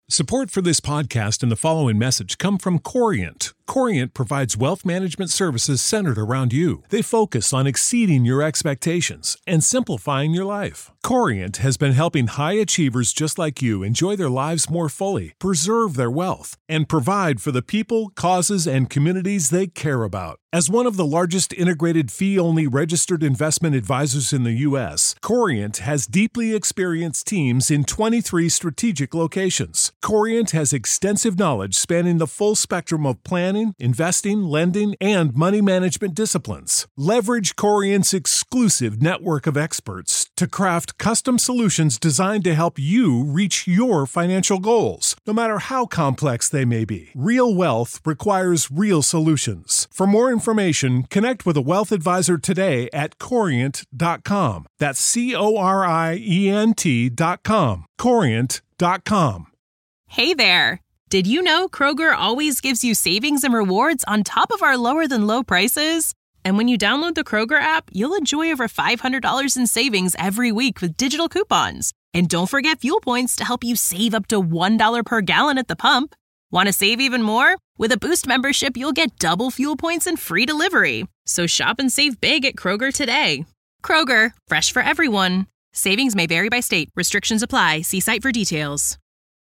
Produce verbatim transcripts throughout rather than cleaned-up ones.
Support for this podcast and the following message come from Corient. Corient provides wealth management services centered around you. They focus on exceeding your expectations and simplifying your life. Corient has been helping high achievers just like you enjoy their lives more fully, preserve their wealth, and provide for the people, causes, and communities they care about. As one of the largest integrated fee-only registered investment advisors in the U S, Corient has deeply experienced teams in twenty-three strategic locations. Corient has extensive knowledge spanning the full spectrum of planning, investing, lending, and money management disciplines. Leverage Corient's exclusive network of experts to craft custom solutions designed to help you reach your financial goals, no matter how complex they may be. Real wealth requires real solutions. For more information, connect with a wealth advisor today at corient dot com. That's C O R I E N T dot com. corient dot com. Hey there! Did you know Kroger always gives you savings and rewards on top of our lower-than-low prices? And when you download the Kroger app, you'll enjoy over five hundred dollars in savings every week with digital coupons. And don't forget fuel points to help you save up to one dollar per gallon at the pump. Want to save even more? With a Boost membership, you'll get double fuel points and free delivery. So shop and save big at Kroger today. Kroger, fresh for everyone. Savings may vary by state. Restrictions apply. See site for details.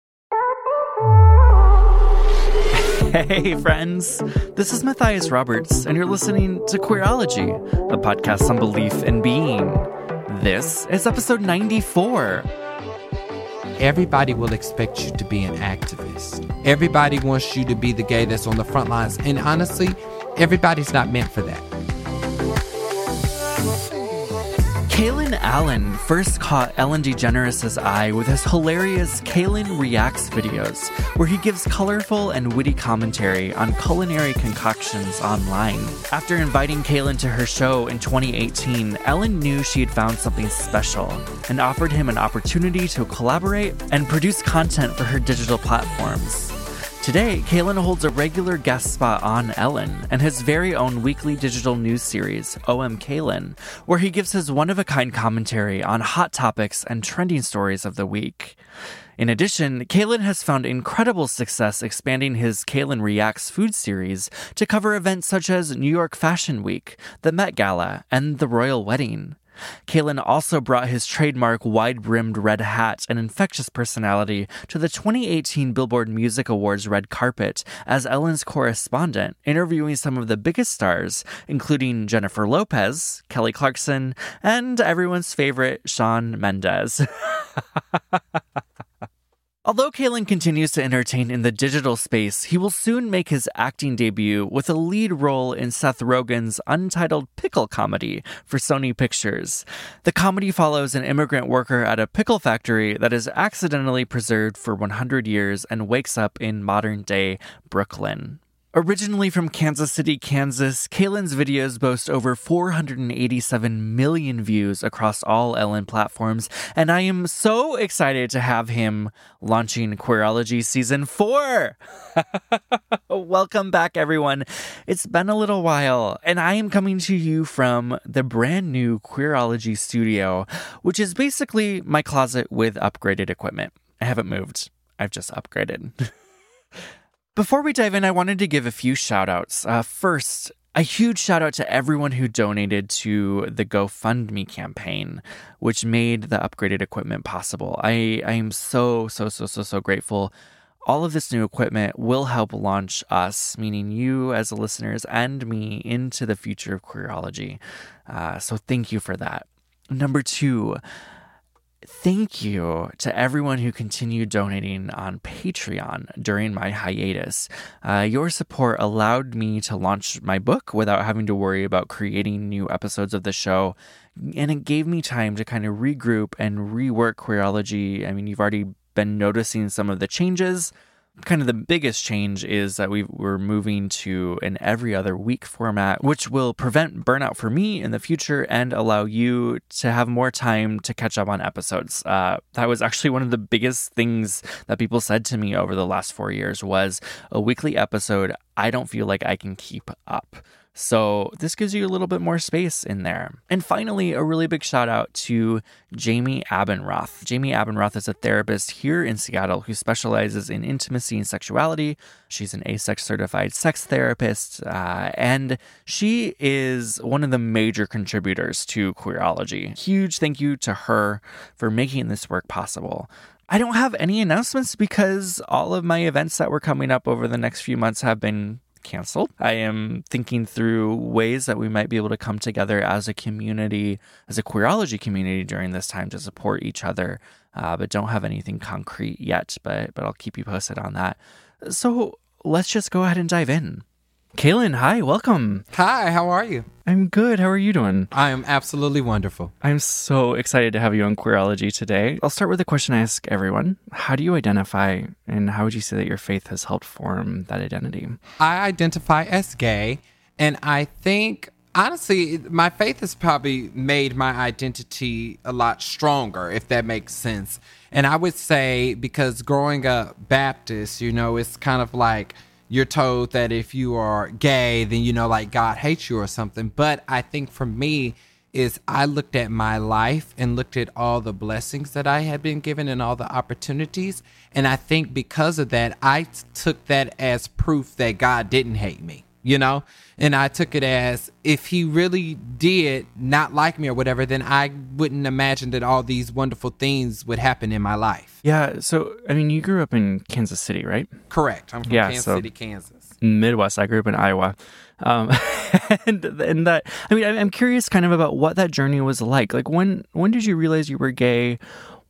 Hey, friends. This is Matthias Roberts, and you're listening to Queerology, a podcast on belief and being. This is episode ninety-four. Everybody will expect you to be an activist. Everybody wants you to be the gay that's on the front lines. And honestly, everybody's not meant for that. Kalen Allen first caught Ellen DeGeneres' eye with his hilarious Kalen Reacts videos, where he gives colorful and witty commentary on culinary concoctions online. After inviting Kalen to her show in twenty eighteen, Ellen knew she had found something special and offered him an opportunity to collaborate and produce content for her digital platforms. Today, Kalen holds a regular guest spot on Ellen and his very own weekly digital news series, O M Kalen, where he gives his one-of-a-kind commentary on hot topics and trending stories of the week. In addition, Kalen has found incredible success expanding his Kalen Reacts food series to cover events such as New York Fashion Week, the Met Gala, and the Royal Wedding. Kalen also brought his trademark wide-brimmed red hat and infectious personality to the twenty eighteen Billboard Music Awards red carpet as Ellen's correspondent, interviewing some of the biggest stars, including Jennifer Lopez, Kelly Clarkson, and everyone's favorite Shawn Mendes. Although Kalen continues to entertain in the digital space, he will soon make his acting debut with a lead role in Seth Rogen's untitled pickle comedy for Sony Pictures. The comedy follows an immigrant worker at a pickle factory that is accidentally preserved for one hundred years and wakes up in modern-day Brooklyn. Originally from Kansas City, Kansas, Kalen's videos boast over four hundred eighty-seven million views across all Ellen platforms, and I am so excited to have him launching Queerology Season four! Welcome back, everyone. It's been a little while, and I am coming to you from the brand new Queerology studio, which is basically my closet with upgraded equipment. I haven't moved. I've just upgraded. Before we dive in, I wanted to give a few shout-outs. Uh, first, a huge shout-out to everyone who donated to the GoFundMe campaign, which made the upgraded equipment possible. I, I am so, so, so, so, so grateful. All of this new equipment will help launch us, meaning you as listeners and me, into the future of Queerology. Uh, so thank you for that. Number two, thank you to everyone who continued donating on Patreon during my hiatus. Uh, your support allowed me to launch my book without having to worry about creating new episodes of the show, and it gave me time to kind of regroup and rework Queerology. I mean, you've already been noticing some of the changes. Kind of the biggest change is that we we're moving to an every other week format, which will prevent burnout for me in the future and allow you to have more time to catch up on episodes. Uh, that was actually one of the biggest things that people said to me over the last four years was a weekly episode. I don't feel like I can keep up. So this gives you a little bit more space in there. And finally, a really big shout out to Jamie Abendroth. Jamie Abendroth is a therapist here in Seattle who specializes in intimacy and sexuality. She's an A S E X certified sex therapist, uh, and she is one of the major contributors to Queerology. Huge thank you to her for making this work possible. I don't have any announcements because all of my events that were coming up over the next few months have been canceled. I am thinking through ways that we might be able to come together as a community, as a Queerology community during this time to support each other, uh, but don't have anything concrete yet, but, but I'll keep you posted on that. So let's just go ahead and dive in. Kaylin, hi, welcome. Hi, how are you? I'm good. How are you doing? I am absolutely wonderful. I'm so excited to have you on Queerology today. I'll start with a question I ask everyone. How do you identify, and how would you say that your faith has helped form that identity? I identify as gay, and I think, honestly, my faith has probably made my identity a lot stronger, if that makes sense. And I would say, because growing up Baptist, you know, it's kind of like, you're told that if you are gay, then, you know, like God hates you or something. But I think for me is I looked at my life and looked at all the blessings that I had been given and all the opportunities. And I think because of that, I t- took that as proof that God didn't hate me, you know? And I took it as if he really did not like me or whatever, then I wouldn't imagine that all these wonderful things would happen in my life. Yeah. So, I mean, you grew up in Kansas City, right? Correct. I'm from yeah, Kansas so City, Kansas. Midwest. I grew up in Iowa. Um, and, and that, I mean, I'm curious kind of about what that journey was like. Like when, when did you realize you were gay?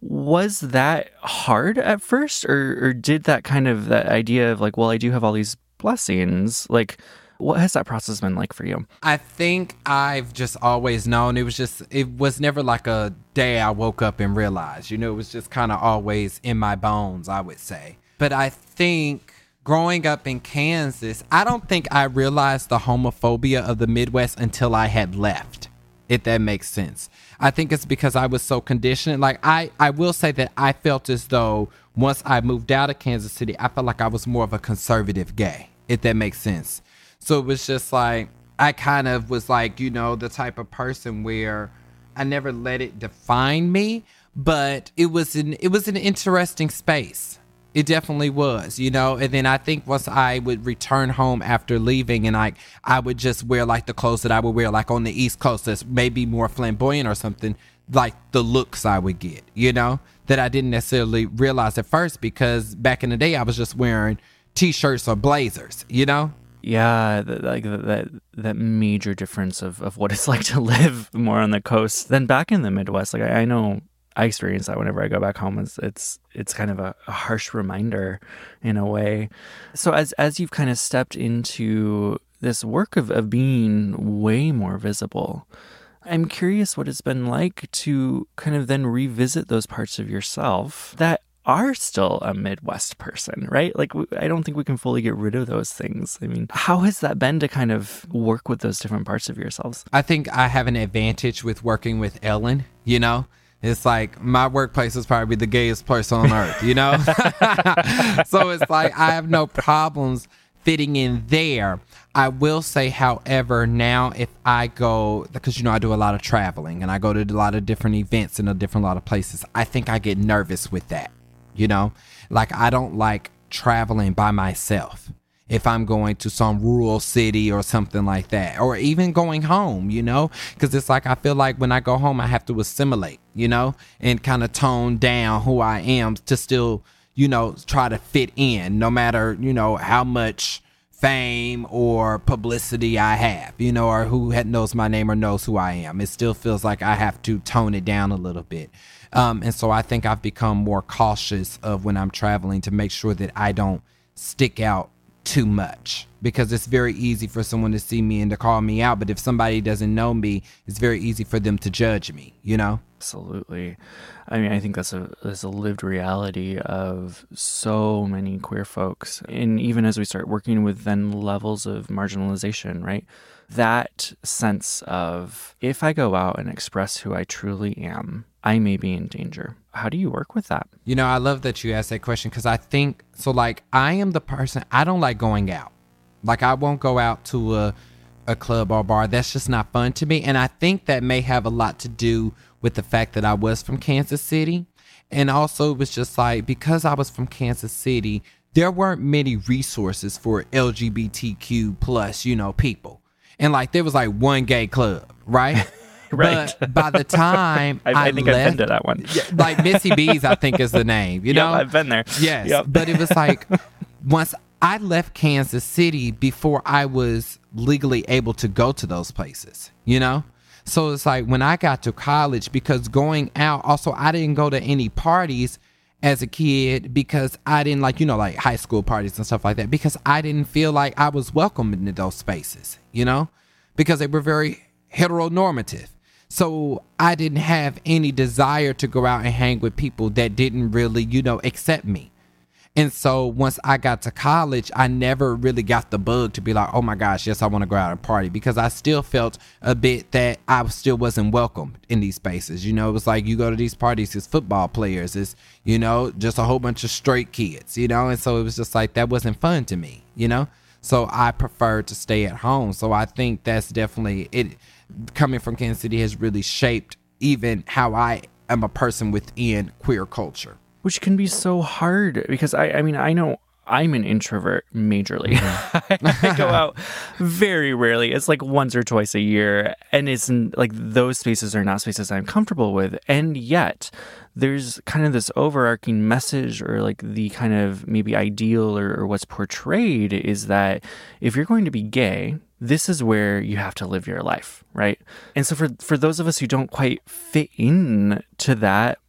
Was that hard at first, or, or did that kind of, that idea of like, well, I do have all these blessings, like, what has that process been like for you? I think I've just always known. It was just, it was never like a day I woke up and realized, you know, it was just kind of always in my bones, I would say. But I think growing up in Kansas, I don't think I realized the homophobia of the Midwest until I had left, if that makes sense. I think it's because I was so conditioned. Like, I, I will say that I felt as though once I moved out of Kansas City, I felt like I was more of a conservative gay, if that makes sense. So it was just like, I kind of was like, you know, the type of person where I never let it define me, but it was an, it was an interesting space. It definitely was, you know. And then I think once I would return home after leaving, and like I would just wear like the clothes that I would wear like on the East Coast that's maybe more flamboyant or something, like the looks I would get, you know, that I didn't necessarily realize at first, because back in the day I was just wearing t-shirts or blazers, you know. Yeah, the, like the, that that major difference of, of what it's like to live more on the coast than back in the Midwest. Like I, I know I experience that whenever I go back home. It's it's it's kind of a, a harsh reminder in a way. So as as you've kind of stepped into this work of, of being way more visible, I'm curious what it's been like to kind of then revisit those parts of yourself that are still a Midwest person, right? Like, I don't think we can fully get rid of those things. I mean, how has that been to kind of work with those different parts of yourselves? I think I have an advantage with working with Ellen, you know? It's like my workplace is probably the gayest place on earth, you know? So it's like I have no problems fitting in there. I will say, however, now if I go, because, you know, I do a lot of traveling and I go to a lot of different events in a different lot of places, I think I get nervous with that. You know, like I don't like traveling by myself if I'm going to some rural city or something like that, or even going home, you know, because it's like I feel like when I go home, I have to assimilate, you know, and kind of tone down who I am to still, you know, try to fit in no matter, you know, how much fame or publicity I have, you know, or who knows my name or knows who I am. It still feels like I have to tone it down a little bit. Um, and so I think I've become more cautious of when I'm traveling to make sure that I don't stick out too much, because it's very easy for someone to see me and to call me out. But if somebody doesn't know me, it's very easy for them to judge me, you know? Absolutely. I mean, I think that's a, that's a lived reality of so many queer folks. And even as we start working with then levels of marginalization, right? That sense of, if I go out and express who I truly am, I may be in danger. How do you work with that? You know, I love that you asked that question, because I think, so like, I am the person, I don't like going out. Like, I won't go out to a a club or bar. That's just not fun to me. And I think that may have a lot to do with the fact that I was from Kansas City. And also it was just like, because I was from Kansas City, there weren't many resources for L G B T Q plus, you know, people. And like, there was like one gay club, right? Right. But by the time I, I, I think left, I've been to that one. yeah, like Missy B's, I think is the name, you know? Yep, I've been there. Yes. Yep. But it was like, once I left Kansas City before I was legally able to go to those places, you know? So it's like when I got to college, because going out, also I didn't go to any parties as a kid because I didn't like, you know, like high school parties and stuff like that, because I didn't feel like I was welcome into those spaces, you know, because they were very heteronormative. So I didn't have any desire to go out and hang with people that didn't really, you know, accept me. And so once I got to college, I never really got the bug to be like, oh my gosh, yes, I want to go out and party, because I still felt a bit that I still wasn't welcome in these spaces. You know, it was like you go to these parties, it's football players, it's, you know, just a whole bunch of straight kids, you know, and so it was just like that wasn't fun to me, you know, so I preferred to stay at home. So I think that's definitely it. Coming from Kansas City has really shaped even how I am a person within queer culture. Which can be so hard because I, I mean, I know I'm an introvert majorly. Mm-hmm. I go out very rarely. It's like once or twice a year. And it's like those spaces are not spaces I'm comfortable with. And yet there's kind of this overarching message, or like the kind of maybe ideal or, or what's portrayed is that if you're going to be gay, this is where you have to live your life, right? And so for, for those of us who don't quite fit in to that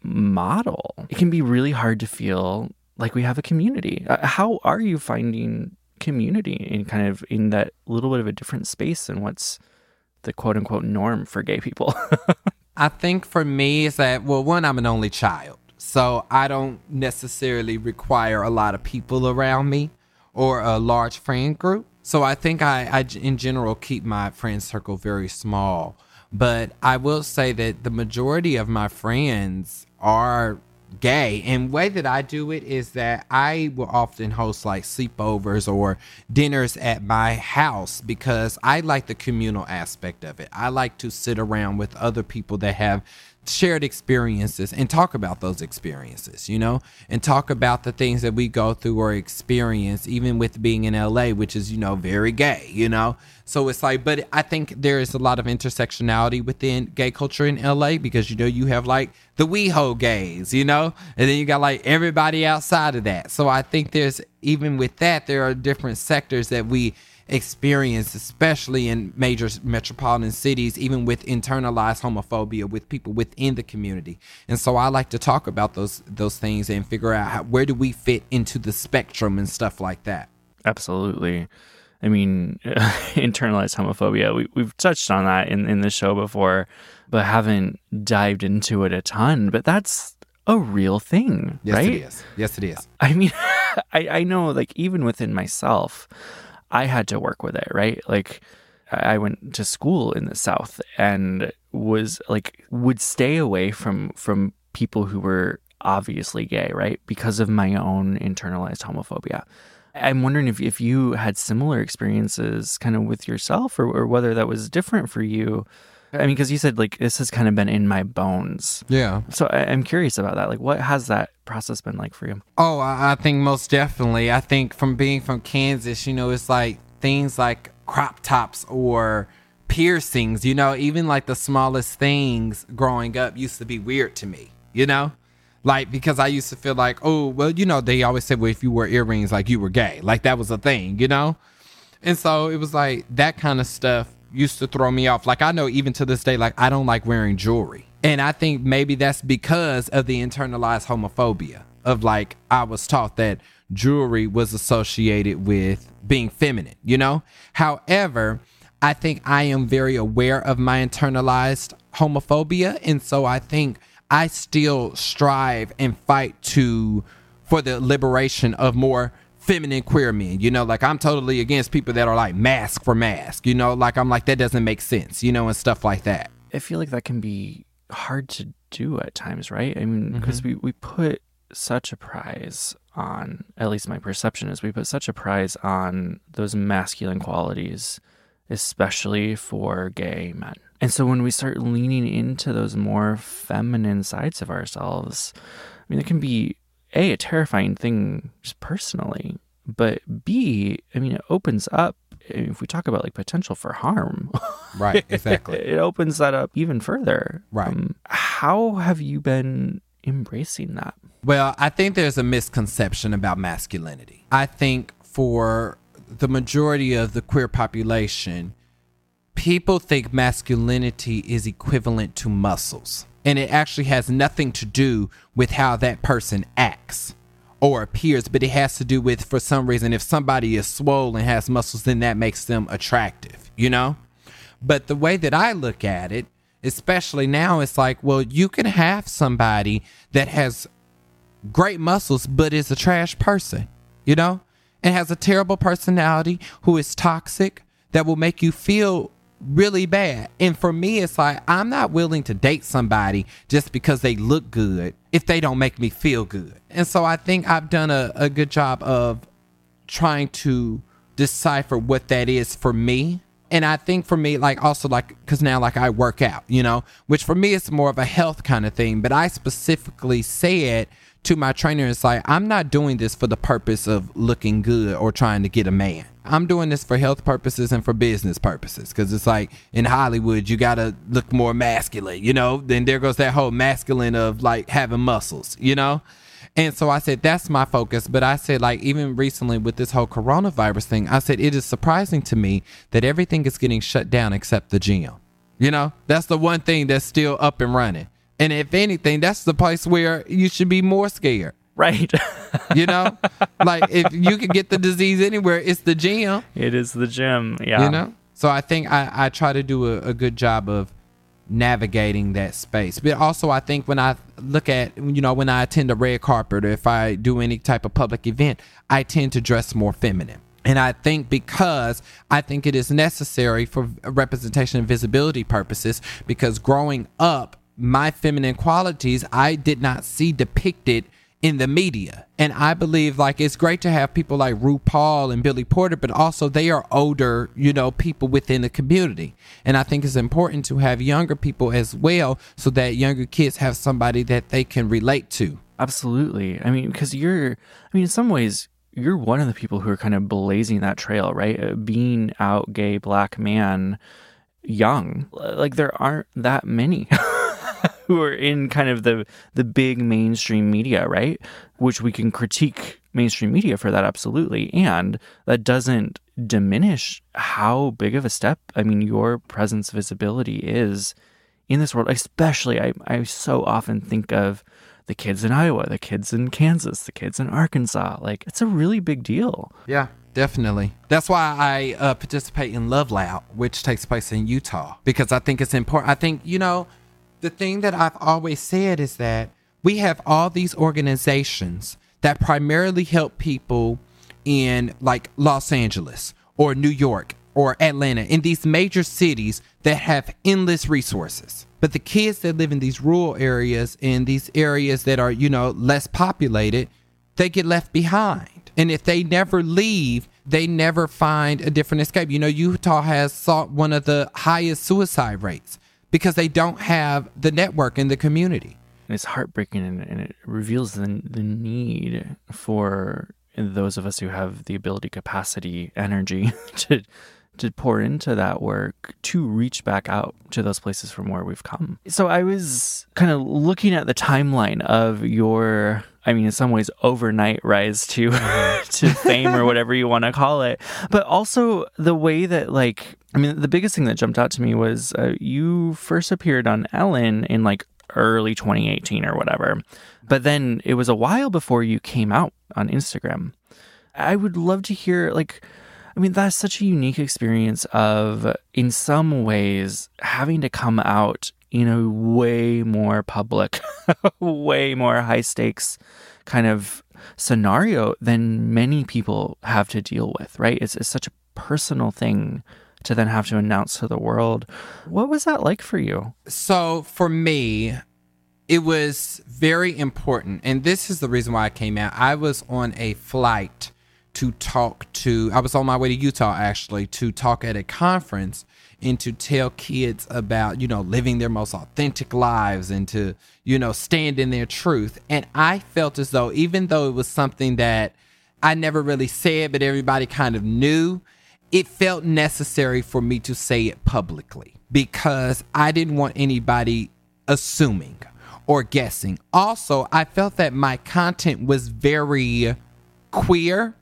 model, it can be really hard to feel like we have a community. Uh, how are you finding community in kind of in that little bit of a different space than what's the quote unquote norm for gay people? I think for me is that, well, one, I'm an only child, so I don't necessarily require a lot of people around me or a large friend group. So I think I, I in general keep my friend circle very small. But I will say that the majority of my friends are gay. And the way that I do it is that I will often host like sleepovers or dinners at my house, because I like the communal aspect of it. I like to sit around with other people that have shared experiences and talk about those experiences, you know, and talk about the things that we go through or experience, even with being in L A, which is, you know, very gay, you know. So it's like, but I think there is a lot of intersectionality within gay culture in L A, because, you know, you have like the WeHo gays, you know, and then you got like everybody outside of that. So I think there's, even with that, there are different sectors that we experience, especially in major metropolitan cities, even with internalized homophobia with people within the community. And so I like to talk about those those things and figure out how, where do we fit into the spectrum and stuff like that. Absolutely. I mean, internalized homophobia, we, we've touched on that in, in the show before, but haven't dived into it a ton. But that's a real thing, yes, right? Yes, it is. Yes, it is. I mean, I, I know, like, even within myself, I had to work with it, right? Like, I went to school in the South and was like, would stay away from from people who were obviously gay, right? Because of my own internalized homophobia. I'm wondering if, if you had similar experiences kind of with yourself, or, or whether that was different for you. I mean, because you said, like, this has kind of been in my bones. Yeah. So I, I'm curious about that. Like, what has that process been like for you? Oh, I, I think most definitely. I think from being from Kansas, you know, it's like things like crop tops or piercings, you know, even like the smallest things growing up used to be weird to me, you know? Like, because I used to feel like, oh, well, you know, they always said, well, if you wore earrings, like you were gay. Like that was a thing, you know? And so it was like that kind of stuff used to throw me off. Like, I know even to this day, like, I don't like wearing jewelry. And I think maybe that's because of the internalized homophobia of, like, I was taught that jewelry was associated with being feminine, you know? However, I think I am very aware of my internalized homophobia. And so I think I still strive and fight to for the liberation of more feminine queer men, you know, like I'm totally against people that are like mask for mask, you know, like I'm like, that doesn't make sense, you know, and stuff like that. I feel like that can be hard to do at times, right? I mean, because mm-hmm. we, we put such a prize on, at least my perception is we put such a prize on those masculine qualities especially for gay men. And so when we start leaning into those more feminine sides of ourselves, I mean, it can be, A, a terrifying thing just personally, but B, I mean, it opens up, if we talk about like potential for harm. Right, exactly. It opens that up even further. Right. Um, how have you been embracing that? Well, I think there's a misconception about masculinity. I think for the majority of the queer population, people think masculinity is equivalent to muscles, and it actually has nothing to do with how that person acts or appears, but it has to do with, for some reason, if somebody is swole and has muscles, then that makes them attractive, you know? But the way that I look at it, especially now, it's like, well, you can have somebody that has great muscles, but is a trash person, you know, and has a terrible personality, who is toxic, that will make you feel really bad. And for me, it's like, I'm not willing to date somebody just because they look good if they don't make me feel good. And so I think I've done a, a good job of trying to decipher what that is for me. And I think for me, like also like, because now like I work out, you know, which for me it's more of a health kind of thing. But I specifically said to my trainer, it's like, I'm not doing this for the purpose of looking good or trying to get a man. I'm doing this for health purposes and for business purposes. Because it's like in Hollywood, you got to look more masculine, you know, then there goes that whole masculine of like having muscles, you know. And so I said, that's my focus. But I said, like, even recently with this whole coronavirus thing, I said, it is surprising to me that everything is getting shut down except the gym. You know, that's the one thing that's still up and running. And if anything, that's the place where you should be more scared. Right. You know, like if you could get the disease anywhere, it's the gym. It is the gym. Yeah. You know, so I think I, I try to do a, a good job of navigating that space. But also I think when I look at, you know, when I attend a red carpet or if I do any type of public event, I tend to dress more feminine. And I think because I think it is necessary for representation and visibility purposes, because growing up, my feminine qualities, I did not see depicted in the media. And I believe like it's great to have people like RuPaul and Billy Porter, but also they are older, you know, people within the community. And I think it's important to have younger people as well, so that younger kids have somebody that they can relate to. Absolutely. I mean, because you're, I mean, in some ways, you're one of the people who are kind of blazing that trail, right? Uh, being out gay black man young, like there aren't that many who are in kind of the the big mainstream media, right? Which we can critique mainstream media for that, absolutely. And that doesn't diminish how big of a step, I mean, your presence, visibility is in this world. Especially, I, I so often think of the kids in Iowa, the kids in Kansas, the kids in Arkansas. Like, it's a really big deal. Yeah, definitely. That's why I uh, participate in Love Loud, which takes place in Utah, because I think it's important. I think, you know, the thing that I've always said is that we have all these organizations that primarily help people in like Los Angeles or New York or Atlanta, in these major cities that have endless resources. But the kids that live in these rural areas, in these areas that are, you know, less populated, they get left behind. And if they never leave, they never find a different escape. You know, Utah has sought one of the highest suicide rates because they don't have the network in the community. It's heartbreaking, and, and it reveals the, the need for those of us who have the ability, capacity, energy to to pour into that work, to reach back out to those places from where we've come. So I was kind of looking at the timeline of your, I mean, in some ways, overnight rise to to fame or whatever you want to call it. But also the way that, like, I mean, the biggest thing that jumped out to me was uh, you first appeared on Ellen in like early twenty eighteen or whatever. But then it was a while before you came out on Instagram. I would love to hear, like, I mean, that's such a unique experience of, in some ways, having to come out in a way more public, way more high stakes kind of scenario than many people have to deal with, right? It's, it's such a personal thing to then have to announce to the world. What was that like for you? So for me, it was very important. And this is the reason why I came out. I was on a flight to talk to, I was on my way to Utah actually to talk at a conference and to tell kids about, you know, living their most authentic lives and to, you know, stand in their truth. And I felt as though, even though it was something that I never really said, but everybody kind of knew, it felt necessary for me to say it publicly because I didn't want anybody assuming or guessing. Also, I felt that my content was very queer.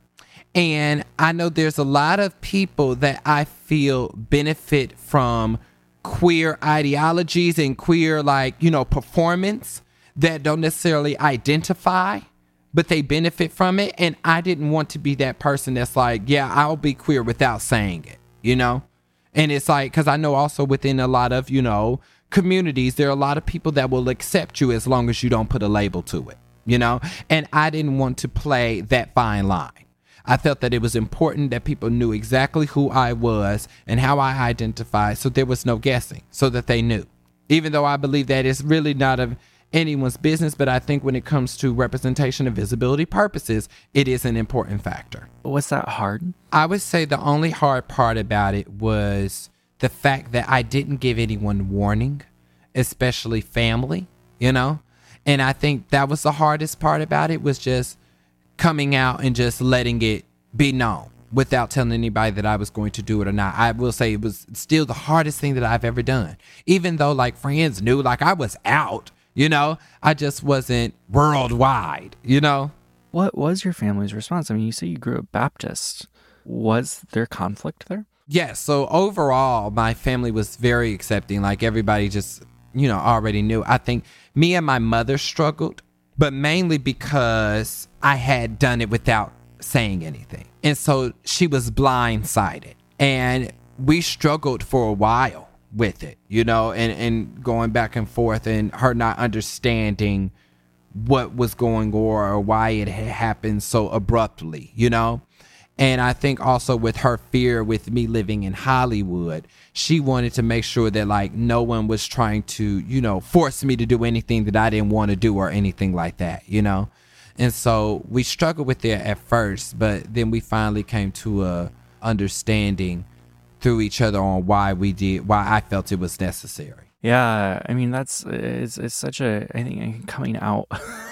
And I know there's a lot of people that I feel benefit from queer ideologies and queer, like, you know, performance that don't necessarily identify, but they benefit from it. And I didn't want to be that person that's like, yeah, I'll be queer without saying it, you know? And it's like, because I know also within a lot of, you know, communities, there are a lot of people that will accept you as long as you don't put a label to it, you know? And I didn't want to play that fine line. I felt that it was important that people knew exactly who I was and how I identified, so there was no guessing, so that they knew. Even though I believe that it's really not of anyone's business, but I think when it comes to representation and visibility purposes, it is an important factor. Was that hard? I would say the only hard part about it was the fact that I didn't give anyone warning, especially family, you know? And I think that was the hardest part about it, was just coming out and just letting it be known without telling anybody that I was going to do it or not. I will say it was still the hardest thing that I've ever done. Even though like friends knew, like I was out, you know, I just wasn't worldwide, you know? What was your family's response? I mean, you say you grew up Baptist. Was there conflict there? Yes. So overall, my family was very accepting. Like everybody just, you know, already knew. I think me and my mother struggled, but mainly because I had done it without saying anything. And so she was blindsided. And we struggled for a while with it, you know, and, and going back and forth and her not understanding what was going on or why it had happened so abruptly, you know. And I think also with her fear with me living in Hollywood, she wanted to make sure that like no one was trying to, you know, force me to do anything that I didn't want to do or anything like that, you know. And so we struggled with it at first, but then we finally came to a understanding through each other on why we did, why I felt it was necessary. Yeah, I mean, that's, it's, it's such a, I think coming out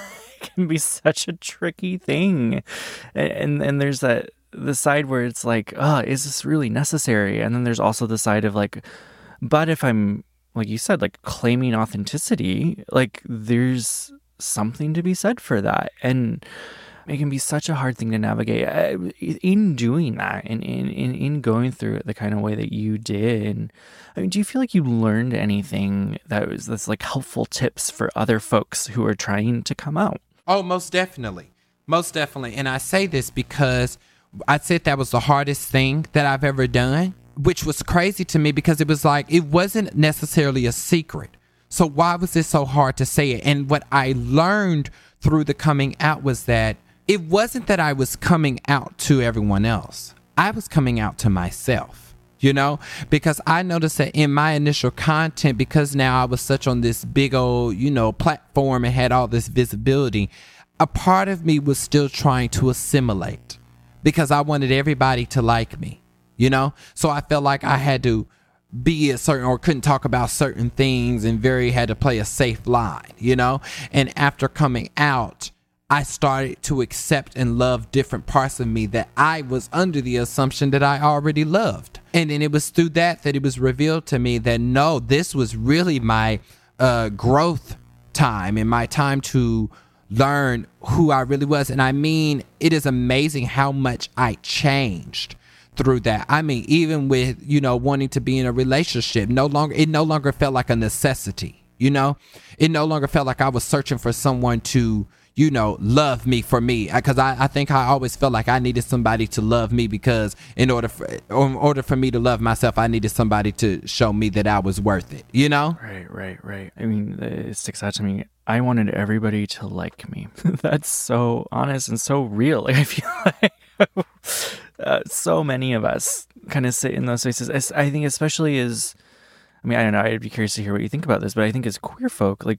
can be such a tricky thing. And, and there's that, the side where it's like, oh, is this really necessary? And then there's also the side of like, but if I'm, like you said, like claiming authenticity, like there's something to be said for that. And it can be such a hard thing to navigate. In doing that and in, in, in going through it the kind of way that you did, I mean, do you feel like you learned anything that was that's like helpful tips for other folks who are trying to come out? Oh, most definitely. Most definitely. And I say this because I said that was the hardest thing that I've ever done, which was crazy to me because it was like, it wasn't necessarily a secret. So why was it so hard to say it? And what I learned through the coming out was that it wasn't that I was coming out to everyone else. I was coming out to myself, you know, because I noticed that in my initial content, because now I was such on this big old, you know, platform and had all this visibility, a part of me was still trying to assimilate because I wanted everybody to like me, you know? So I felt like I had to be a certain, or couldn't talk about certain things and very had to play a safe line, you know? And after coming out, I started to accept and love different parts of me that I was under the assumption that I already loved. And then it was through that that it was revealed to me that no, this was really my uh, growth time and my time to learn who I really was. And I mean, it is amazing how much I changed through that. I mean, even with, you know, wanting to be in a relationship, no longer, it no longer felt like a necessity, you know? It no longer felt like I was searching for someone to, you know, love me for me. Because I, I think I always felt like I needed somebody to love me because in order for, in order for me to love myself, I needed somebody to show me that I was worth it, you know? Right, right, right. I mean, it sticks out to me. I wanted everybody to like me. That's so honest and so real. Like, I feel like uh, so many of us kind of sit in those spaces. I think especially as, I mean, I don't know, I'd be curious to hear what you think about this, but I think as queer folk, like,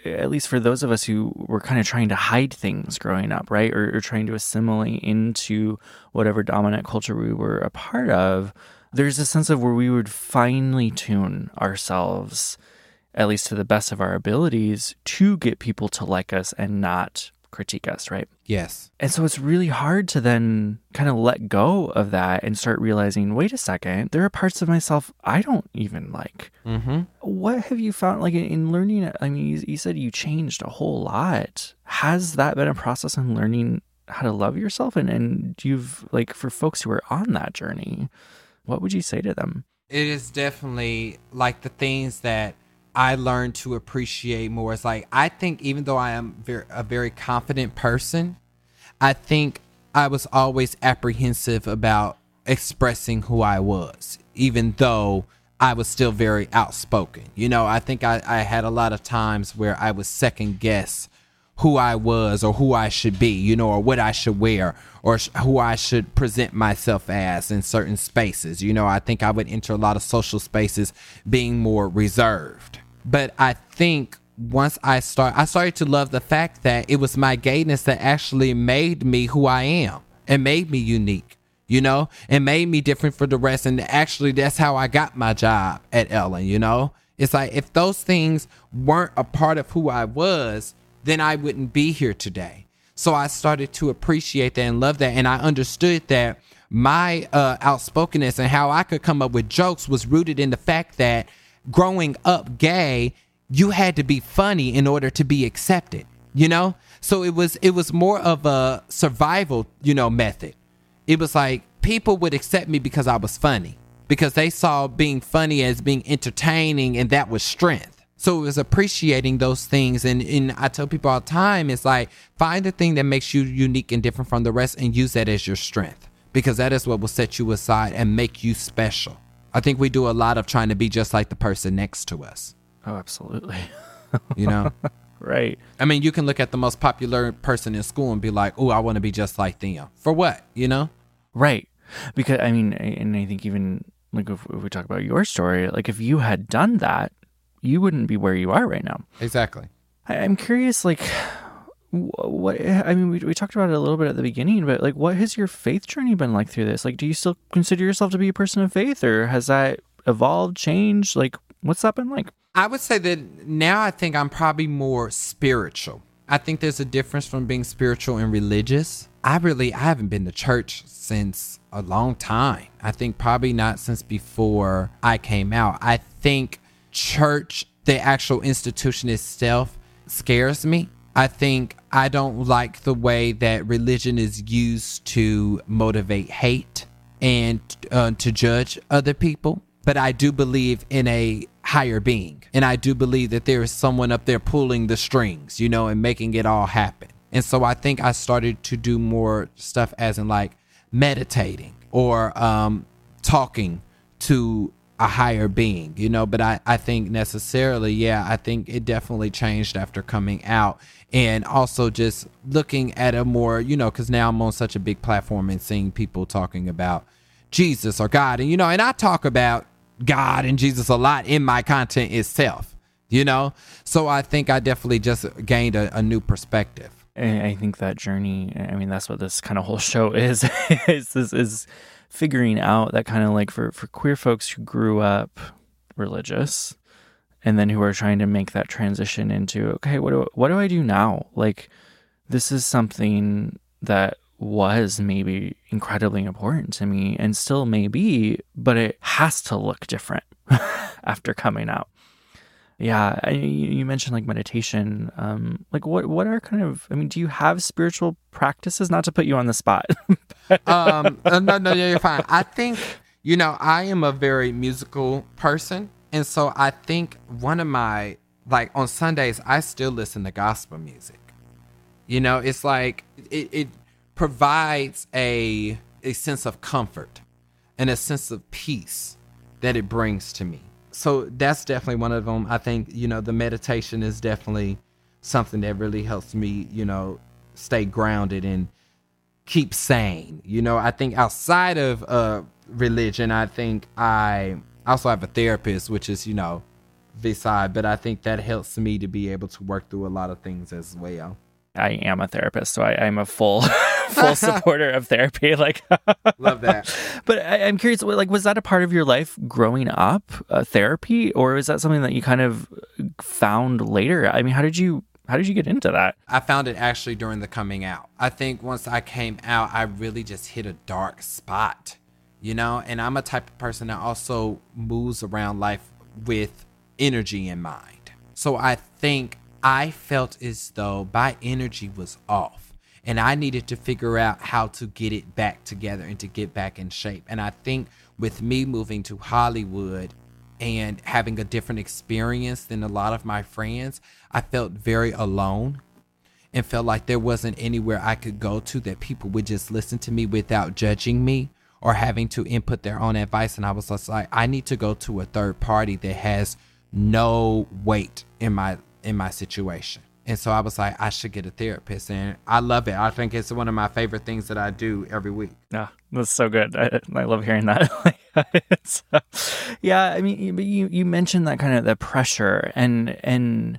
at least for those of us who were kind of trying to hide things growing up, right? Or, or trying to assimilate into whatever dominant culture we were a part of, there's a sense of where we would finely tune ourselves, at least to the best of our abilities, to get people to like us and not critique us, right? Yes. And so it's really hard to then kind of let go of that and start realizing, wait a second, there are parts of myself I don't even like. Mm-hmm. What have you found, like in learning? I mean, you, you said you changed a whole lot. Has that been a process in learning how to love yourself? And, and you've, like, for folks who are on that journey, what would you say to them? It is definitely like the things that I learned to appreciate more. It's like, I think even though I am very, a very confident person, I think I was always apprehensive about expressing who I was, even though I was still very outspoken. You know, I think I, I had a lot of times where I would second guess who I was or who I should be, you know, or what I should wear or sh- who I should present myself as in certain spaces. You know, I think I would enter a lot of social spaces being more reserved. But I think once I start, I started to love the fact that it was my gayness that actually made me who I am and made me unique, you know, and made me different for the rest. And actually, that's how I got my job at Ellen, you know. It's like, if those things weren't a part of who I was, then I wouldn't be here today. So I started to appreciate that and love that. And I understood that my uh, outspokenness and how I could come up with jokes was rooted in the fact that growing up gay, you had to be funny in order to be accepted, you know? So it was, it was more of a survival, you know, method. It was like people would accept me because I was funny, because they saw being funny as being entertaining, and that was strength. So it was appreciating those things. And, and I tell people all the time, it's like, find the thing that makes you unique and different from the rest and use that as your strength, because that is what will set you aside and make you special. I think we do a lot of trying to be just like the person next to us. Oh, absolutely. You know? Right. I mean, you can look at the most popular person in school and be like, oh, I want to be just like them. For what? You know? Right. Because, I mean, and I think even, like, if, if we talk about your story, like, if you had done that, you wouldn't be where you are right now. Exactly. I, I'm curious, like, what, I mean, we, we talked about it a little bit at the beginning, but, like, what has your faith journey been like through this? Like, do you still consider yourself to be a person of faith, or has that evolved, changed? Like, what's that been like? I would say that now I think I'm probably more spiritual. I think there's a difference from being spiritual and religious. I really, I haven't been to church since a long time. I think probably not since before I came out. I think church, the actual institution itself, scares me. I think I don't like the way that religion is used to motivate hate and uh, to judge other people. But I do believe in a higher being. And I do believe that there is someone up there pulling the strings, you know, and making it all happen. And so I think I started to do more stuff as in like meditating or um, talking to a higher being, you know, but I, I think necessarily, yeah, I think it definitely changed after coming out. And also just looking at a more, you know, because now I'm on such a big platform and seeing people talking about Jesus or God. And, you know, and I talk about God and Jesus a lot in my content itself, you know? So I think I definitely just gained a, a new perspective. And I think that journey, I mean, that's what this kind of whole show is, is, is, is figuring out that kind of like for, for queer folks who grew up religious and then who are trying to make that transition into, okay, what do, what do I do now? Like, this is something that was maybe incredibly important to me and still may be, but it has to look different after coming out. Yeah, I, you mentioned like meditation. Um, like what what are kind of, I mean, do you have spiritual practices? Not to put you on the spot. um, no, no, you're fine. I think, you know, I am a very musical person. And so I think one of my, like on Sundays, I still listen to gospel music. You know, it's like, it, it provides a a sense of comfort and a sense of peace that it brings to me. So that's definitely one of them. I think, you know, the meditation is definitely something that really helps me, you know, stay grounded and keep sane. You know, I think outside of uh, religion, I think I also have a therapist, which is, you know, beside, but I think that helps me to be able to work through a lot of things as well. I am a therapist, so I, I'm a full full supporter of therapy. Like, love that. But I, I'm curious, like, was that a part of your life growing up, uh, therapy, or is that something that you kind of found later? I mean, how did you how did you get into that? I found it actually during the coming out. I think once I came out, I really just hit a dark spot, you know. And I'm a type of person that also moves around life with energy in mind. So I think I felt as though my energy was off and I needed to figure out how to get it back together and to get back in shape. And I think with me moving to Hollywood and having a different experience than a lot of my friends, I felt very alone and felt like there wasn't anywhere I could go to that people would just listen to me without judging me or having to input their own advice. And I was just like, I need to go to a third party that has no weight in my in my situation. And so I was like, I should get a therapist. And I love it. I think it's one of my favorite things that I do every week. Yeah, that's so good. I, I love hearing that. It's, uh, yeah, I mean, you you mentioned that kind of the pressure and and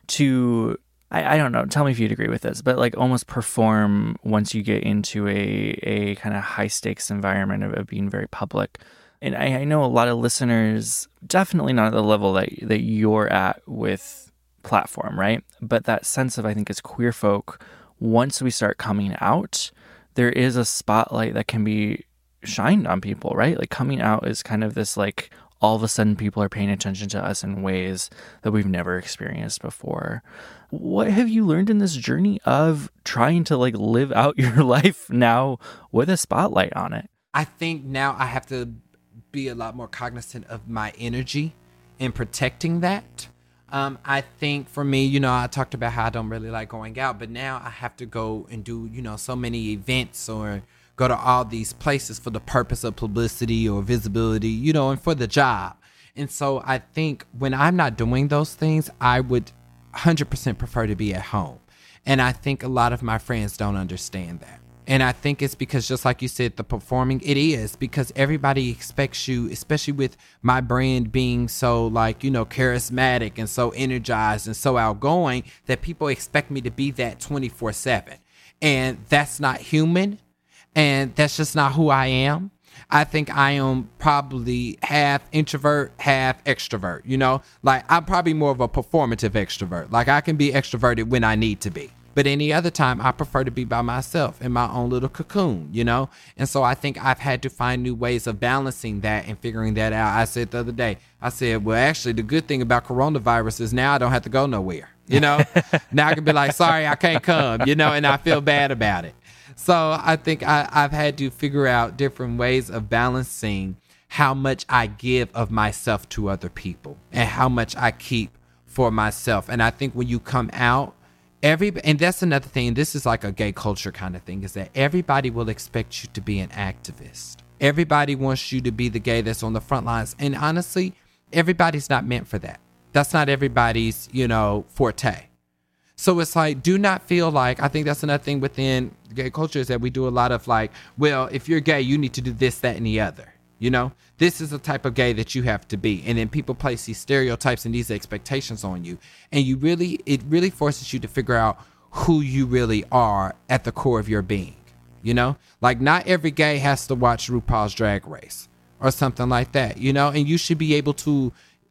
to, I, I don't know, tell me if you'd agree with this, but like almost perform once you get into a, a kind of high stakes environment of, of being very public. And I, I know a lot of listeners, definitely not at the level that that you're at with Platform, right? But that sense of, I think, as queer folk, once we start coming out, there is a spotlight that can be shined on people, right? Like coming out is kind of this, like, all of a sudden people are paying attention to us in ways that we've never experienced before. What have you learned in this journey of trying to like live out your life now with a spotlight on it? I think now I have to be a lot more cognizant of my energy in protecting that. Um, I think for me, you know, I talked about how I don't really like going out, but now I have to go and do, you know, so many events or go to all these places for the purpose of publicity or visibility, you know, and for the job. And so I think when I'm not doing those things, I would one hundred percent prefer to be at home. And I think a lot of my friends don't understand that. And I think it's because, just like you said, the performing, it is because everybody expects you, especially with my brand being so like, you know, charismatic and so energized and so outgoing, that people expect me to be that twenty-four seven. And that's not human. And that's just not who I am. I think I am probably half introvert, half extrovert, you know, like I'm probably more of a performative extrovert. Like I can be extroverted when I need to be. But any other time, I prefer to be by myself in my own little cocoon, you know? And so I think I've had to find new ways of balancing that and figuring that out. I said the other day, I said, well, actually, the good thing about coronavirus is now I don't have to go nowhere, you know? Now I can be like, sorry, I can't come, you know, and I feel bad about it. So I think I, I've had to figure out different ways of balancing how much I give of myself to other people and how much I keep for myself. And I think when you come out, Every and that's another thing, this is like a gay culture kind of thing, is that everybody will expect you to be an activist. Everybody wants you to be the gay that's on the front lines. And honestly, everybody's not meant for that. That's not everybody's, you know, forte. So it's like, do not feel like, I think that's another thing within gay culture is that we do a lot of like, well, if you're gay, you need to do this, that, and the other. You know, this is the type of gay that you have to be. And then people place these stereotypes and these expectations on you. And you really, it really forces you to figure out who you really are at the core of your being. You know, like not every gay has to watch RuPaul's Drag Race or something like that, you know, and you should be able to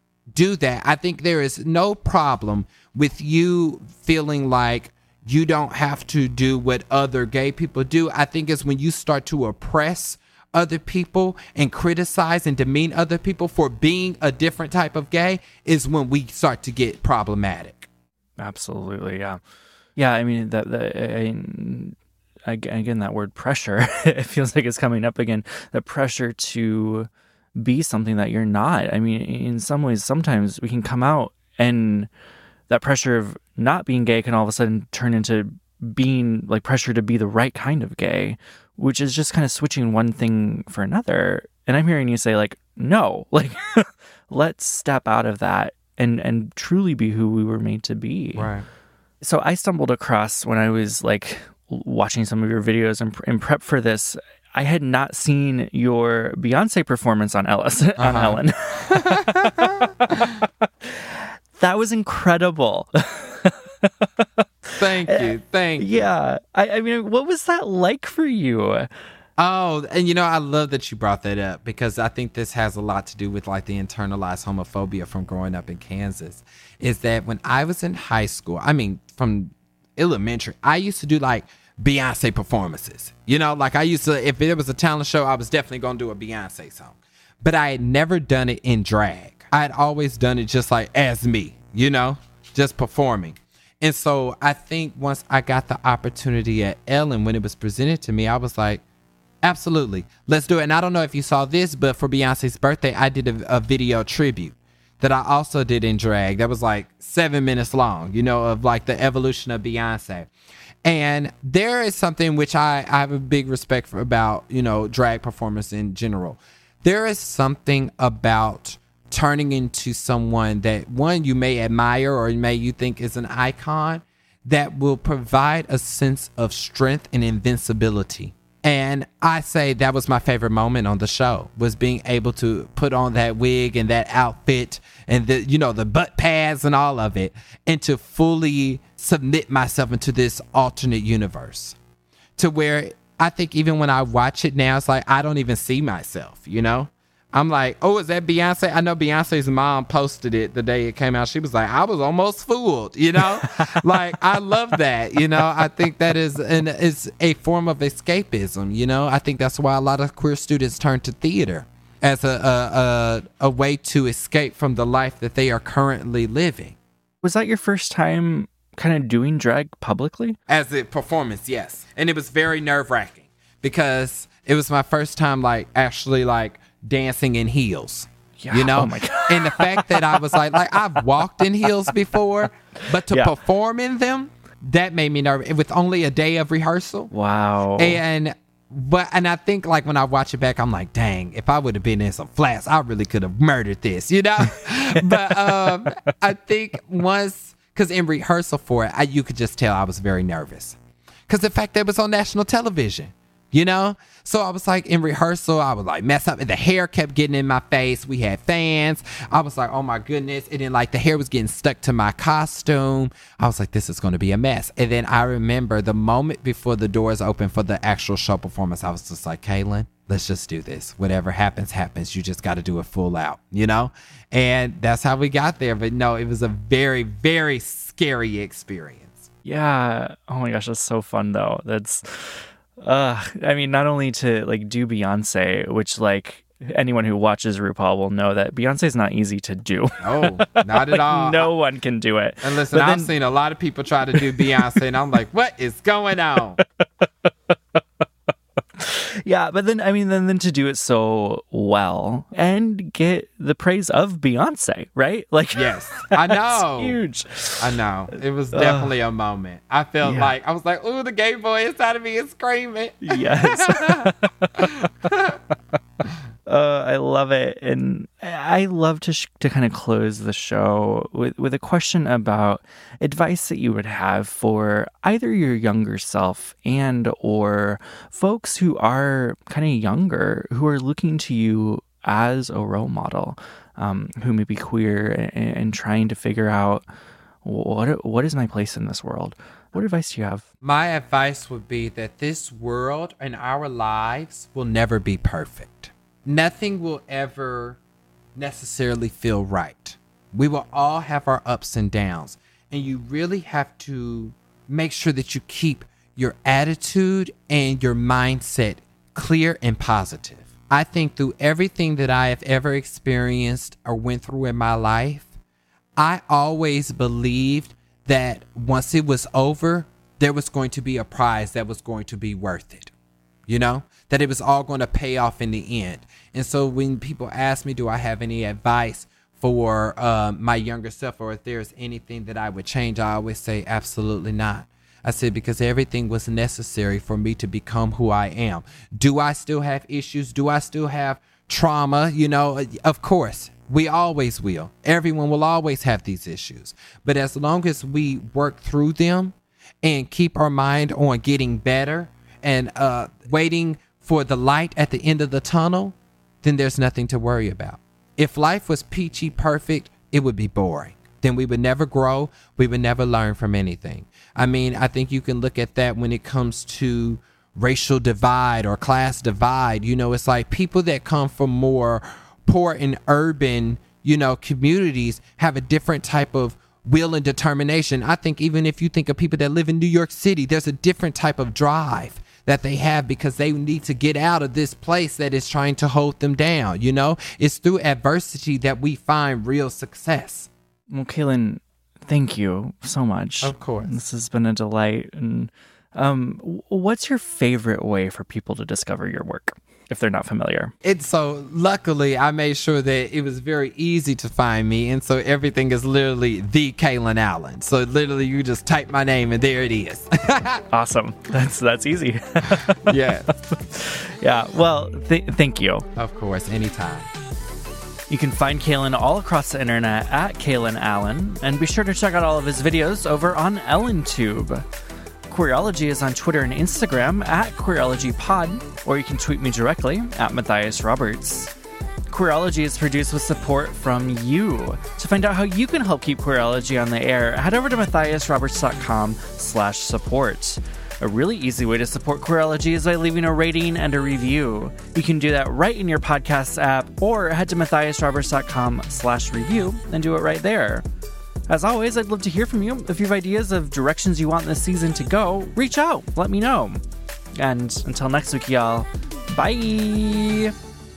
do that. I think there is no problem with you feeling like you don't have to do what other gay people do. I think it's when you start to oppress other people and criticize and demean other people for being a different type of gay is when we start to get problematic. Absolutely. Yeah. Yeah. I mean, that, the, I, again, that word pressure, it feels like it's coming up again, the pressure to be something that you're not. I mean, in some ways, sometimes we can come out and that pressure of not being gay can all of a sudden turn into being like pressure to be the right kind of gay, which is just kind of switching one thing for another. And I'm hearing you say like, no, like let's step out of that and, and truly be who we were made to be. Right. So I stumbled across when I was like watching some of your videos and in prep for this, I had not seen your Beyonce performance on Ellis, uh-huh. on Ellen. That was incredible. Thank you. Thank you. Yeah. I, I mean, what was that like for you? Oh, and you know, I love that you brought that up because I think this has a lot to do with like the internalized homophobia from growing up in Kansas. Is that when I was in high school, I mean, from elementary, I used to do like Beyonce performances. You know, like I used to, if it was a talent show, I was definitely going to do a Beyonce song. But I had never done it in drag. I had always done it just like as me, you know, just performing. And so I think once I got the opportunity at Ellen, when it was presented to me, I was like, absolutely, let's do it. And I don't know if you saw this, but for Beyonce's birthday, I did a, a video tribute that I also did in drag. That was like seven minutes long, you know, of like the evolution of Beyonce. And there is something which I, I have a big respect for about, you know, drag performance in general. There is something about turning into someone that, one, you may admire or may you think is an icon that will provide a sense of strength and invincibility. And I say that was my favorite moment on the show, was being able to put on that wig and that outfit and the, you know, the butt pads and all of it, and to fully submit myself into this alternate universe to where I think even when I watch it now, it's like, I don't even see myself, you know? I'm like, oh, is that Beyonce? I know Beyonce's mom posted it the day it came out. She was like, I was almost fooled, you know? Like, I love that, you know? I think that is an is a form of escapism, you know? I think that's why a lot of queer students turn to theater as a a, a, a way to escape from the life that they are currently living. Was that your first time kind of doing drag publicly? As a performance, yes. And it was very nerve-wracking because it was my first time, like, actually, like, dancing in heels, yeah. you know? Oh my God. And the fact that I was like, like I've walked in heels before, but to yeah. perform in them, that made me nervous with only a day of rehearsal. Wow. And, but, and I think like when I watch it back, I'm like, dang, if I would have been in some flats, I really could have murdered this, you know? But um, I think once, because in rehearsal for it, I, you could just tell I was very nervous. Because the fact that it was on national television. You know? So I was like in rehearsal, I was like mess up and the hair kept getting in my face. We had fans. I was like, oh my goodness. And then like the hair was getting stuck to my costume. I was like, this is going to be a mess. And then I remember the moment before the doors opened for the actual show performance, I was just like, Kaylin, let's just do this. Whatever happens, happens. You just got to do it full out, you know? And that's how we got there. But no, it was a very, very scary experience. Yeah. Oh my gosh, that's so fun though. That's... Uh, I mean, not only to like do Beyonce, which like anyone who watches RuPaul will know that Beyonce is not easy to do. Oh, not like, at all. No one can do it. And listen, but I've then... seen a lot of people try to do Beyonce, and I'm like, what is going on? Yeah, but then I mean, then then to do it so well and get the praise of Beyonce, right? Like, yes, I know, huge. I know. It was definitely uh, a moment. I felt yeah. like I was like, "Ooh, the gay boy inside of me is screaming." Yes. Uh, I love it, and I love to sh- to kind of close the show with with a question about advice that you would have for either your younger self and or folks who are kind of younger who are looking to you as a role model, um, who may be queer and, and trying to figure out what what is my place in this world. What advice do you have? My advice would be that this world and our lives will never be perfect. Nothing will ever necessarily feel right. We will all have our ups and downs. And you really have to make sure that you keep your attitude and your mindset clear and positive. I think through everything that I have ever experienced or went through in my life, I always believed that once it was over, there was going to be a prize that was going to be worth it. You know, that it was all going to pay off in the end. And so when people ask me, do I have any advice for uh, my younger self, or if there's anything that I would change, I always say, absolutely not. I said, because everything was necessary for me to become who I am. Do I still have issues? Do I still have trauma? You know, of course, we always will. Everyone will always have these issues. But as long as we work through them and keep our mind on getting better, and uh, waiting for the light at the end of the tunnel, then there's nothing to worry about. If life was peachy perfect, it would be boring. then we would never grow. We would never learn from anything. I mean, I think you can look at that when it comes to racial divide or class divide. You know, it's like people that come from more poor and urban, you know, communities have a different type of will and determination. I think even if you think of people that live in New York City, there's a different type of drive that they have because they need to get out of this place that is trying to hold them down. You know, it's through adversity that we find real success. Well, Kaylin, thank you so much. Of course. This has been a delight. And um, what's your favorite way for people to discover your work if they're not familiar? It's so luckily I made sure that it was very easy to find me. And so everything is literally the Kaylin Allen. So literally you just type my name and there it is. Awesome. That's that's easy. Yeah. Yeah. Well, th- thank you. Of course. Anytime. You can find Kaylin all across the internet at Kaylin Allen, and be sure to check out all of his videos over on EllenTube. Queerology is on Twitter and Instagram at QueerologyPod, or you can tweet me directly at Matthias Roberts. Queerology is produced with support from you. To find out how you can help keep Queerology on the air, head over to matthiasroberts.com slash support. A really easy way to support Queerology is by leaving a rating and a review. You can do that right in your podcast app, or head to matthiasroberts.com slash review and do it right there. As always, I'd love to hear from you. If you have ideas of directions you want this season to go, reach out. Let me know. And until next week, y'all, bye!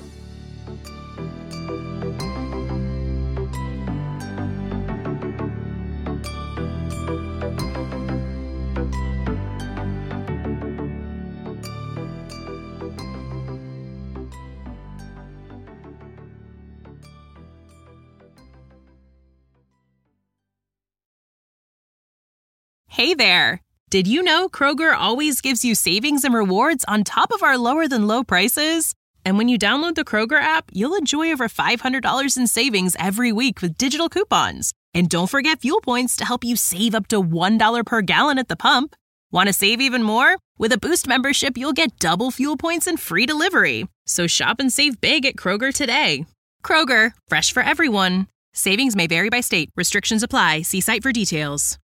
Hey there! Did you know Kroger always gives you savings and rewards on top of our lower-than-low prices? And when you download the Kroger app, you'll enjoy over five hundred dollars in savings every week with digital coupons. And don't forget fuel points to help you save up to one dollar per gallon at the pump. Want to save even more? With a Boost membership, you'll get double fuel points and free delivery. So shop and save big at Kroger today. Kroger, fresh for everyone. Savings may vary by state. Restrictions apply. See site for details.